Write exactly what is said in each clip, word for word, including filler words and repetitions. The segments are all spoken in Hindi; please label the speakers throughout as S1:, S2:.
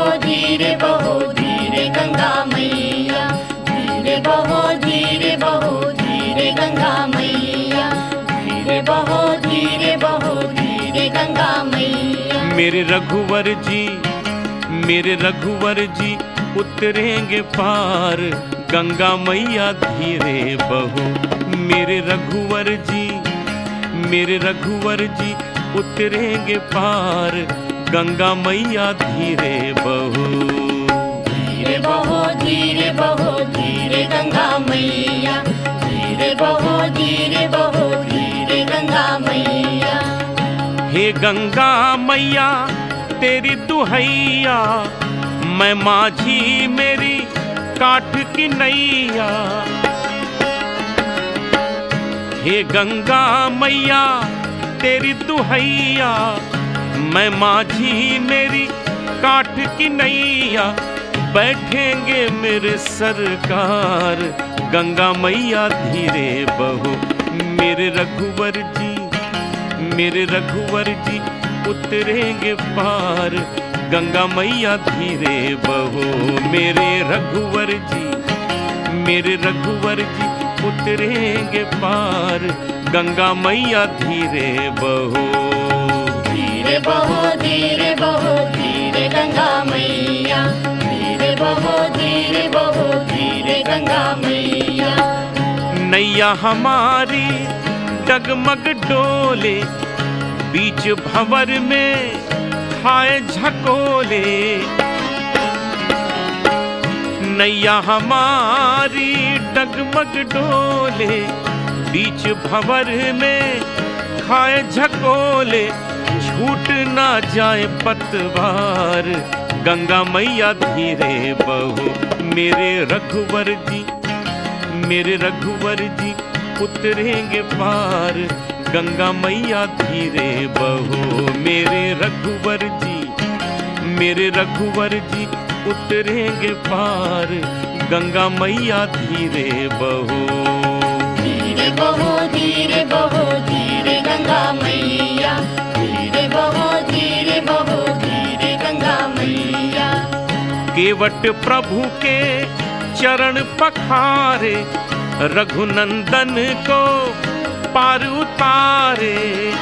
S1: धीरे बहो धीरे गंगा मैया, धीरे बहो धीरे बहो धीरे गंगा मैया, धीरे बहो धीरे बहो धीरे गंगा मैया।
S2: मेरे रघुवर जी, मेरे रघुवर जी उतरेंगे पार, गंगा मैया धीरे बहो। मेरे रघुवर जी, मेरे रघुवर जी उतरेंगे पार, गंगा मैया धीरे बहो।
S1: धीरे बहो धीरे बहो धीरे गंगा मैया, धीरे बहो धीरे बहो धीरे गंगा मैया।
S2: हे गंगा मैया तेरी दुहैया, मैं माझी मेरी काठ की नैया। हे गंगा मैया तेरी दुहैया, मैं माझी मेरी काठ की नैया। बैठेंगे मेरे सरकार, गंगा मैया धीरे बहो। मेरे रघुवर जी, मेरे रघुवर जी उतरेंगे पार, गंगा मैया धीरे बहो। मेरे रघुवर जी, मेरे रघुवर जी उतरेंगे पार, गंगा मैया धीरे बहो।
S1: धीरे बहो धीरे बहो धीरे गंगा मैया, धीरे बहो धीरे बहो धीरे गंगा मैया।
S2: नैया हमारी डगमग डोले, बीच भंवर में खाए झकोले। नैया हमारी डगमग डोले, बीच भंवर में खाए झकोले। छूट ना जाए पतवार, गंगा मैया धीरे बहो। मेरे रघुवर जी, मेरे रघुवर जी उतरेंगे पार, गंगा मैया धीरे बहो। मेरे रघुवर जी, मेरे रघुवर जी उतरेंगे पार, गंगा मैया धीरे बहो।
S1: धीरे बहो धीरे बहो धीरे गंगा मैया, धीरे बहो धीरे बहो धीरे गंगा मैया।
S2: केवट प्रभु के चरण पखारे, रघुनंदन को पार उतारे।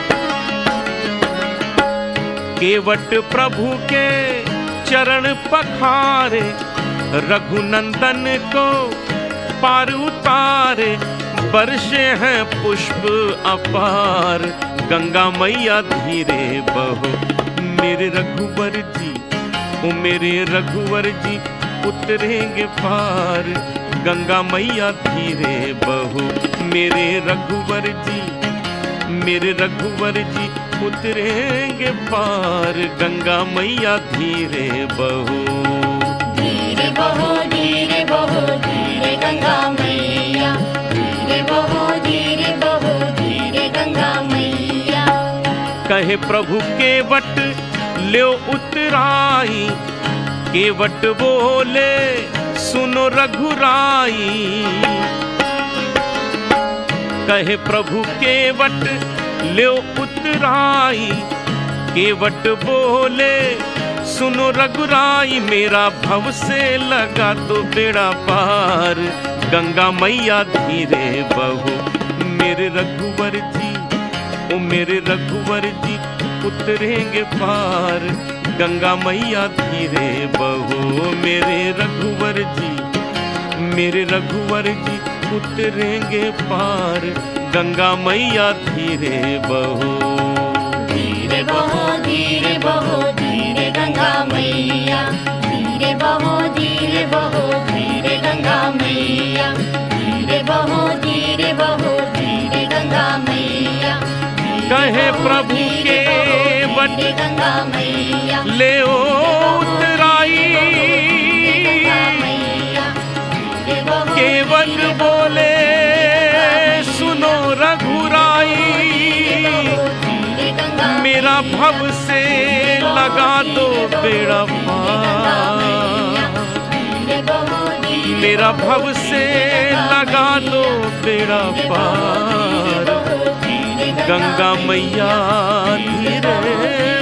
S2: केवट प्रभु के चरण पखारे, रघुनंदन को पार उतारे। बरसे हैं पुष्प अपार, गंगा मैया धीरे बहो। मेरे रघुवर जी, ओ मेरे रघुवर जी उतरेंगे पार, गंगा मैया धीरे बहो। मेरे रघुवर जी, मेरे रघुवर जी उतरेंगे पार, गंगा मैया धीरे बहो।
S1: धीरे बहो धीरे बहो धीरे गंगा मैया, धीरे बहो धीरे बहो धीरे गंगा मैया।
S2: कहे प्रभु केवट ल्यो उतराई, केवट बोले सुनो रघुराई। कहे प्रभु केवट ल्यो उतराई, केवट बोले सुनो रघुराई। मेरा भव से लगा तो बेड़ा पार, गंगा मैया धीरे बहो। मेरे रघुवर जी, ओ मेरे रघुवर जी उतरेंगे पार, गंगा मैया धीरे बहो। मेरे रघुवर जी, मेरे रघुवर जी उतरेंगे पार, गंगा मैया धीरे बहो।
S1: धीरे बहो धीरे बहो धीरे गंगा मैया, धीरे बहो धीरे बहो धीरे गंगा मैया, धीरे बहो धीरे बहो धीरे गंगा मैया।
S2: कहे प्रभु के वट
S1: गंगा मैया
S2: ले उतराई, केवट बोले सुनो रघुराई। मेरा भव से लगा दो बेड़ा पार, मेरा भव से लगा दो बेड़ा पार, गंगा मैया धीरे